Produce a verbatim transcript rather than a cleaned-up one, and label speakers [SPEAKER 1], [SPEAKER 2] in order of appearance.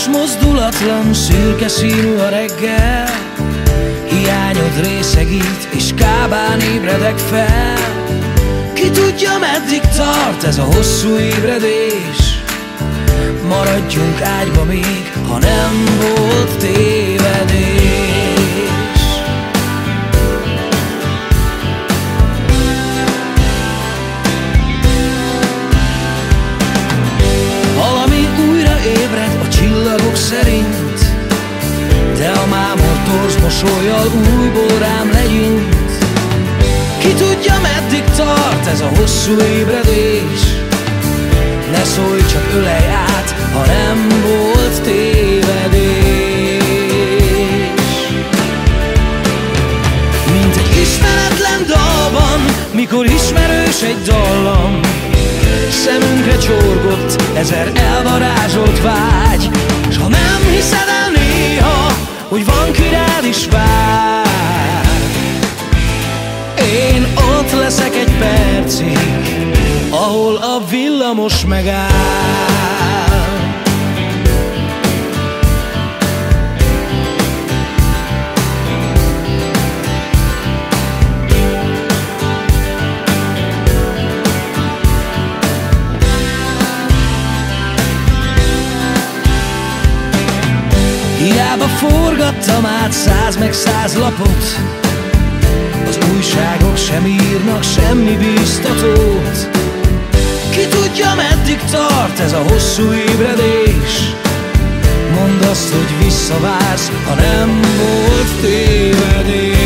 [SPEAKER 1] Üres, mozdulatlan, szürke színű a reggel, hiányod részegít, és kábán ébredek fel. Ki tudja, meddig tart ez a hosszú ébredés? Maradjunk ágyba még, ha nem volt tévedés. Valami újra ébred a csillagok szerint, de a mámor torz mosollyal újból rám legyint. Ki tudja, meddig tart ez a hosszú ébredés? Ne szólj, csak ölelj át, ha nem volt tévedés. Mint egy ismeretlen dalban, mikor ismerős egy dallam, szemünkre csorgott ezer elvarázsolt vágy. S ha nem hiszed el néha, hogy van ki rád is vár, én ott leszek egy percig, ahol a villamos megáll. Hiába forgattam át száz meg száz lapot, az újságok sem írnak semmi bíztatót. Ki tudja, meddig tart ez a hosszú ébredés? Mondd azt, hogy visszavársz, ha nem volt tévedés.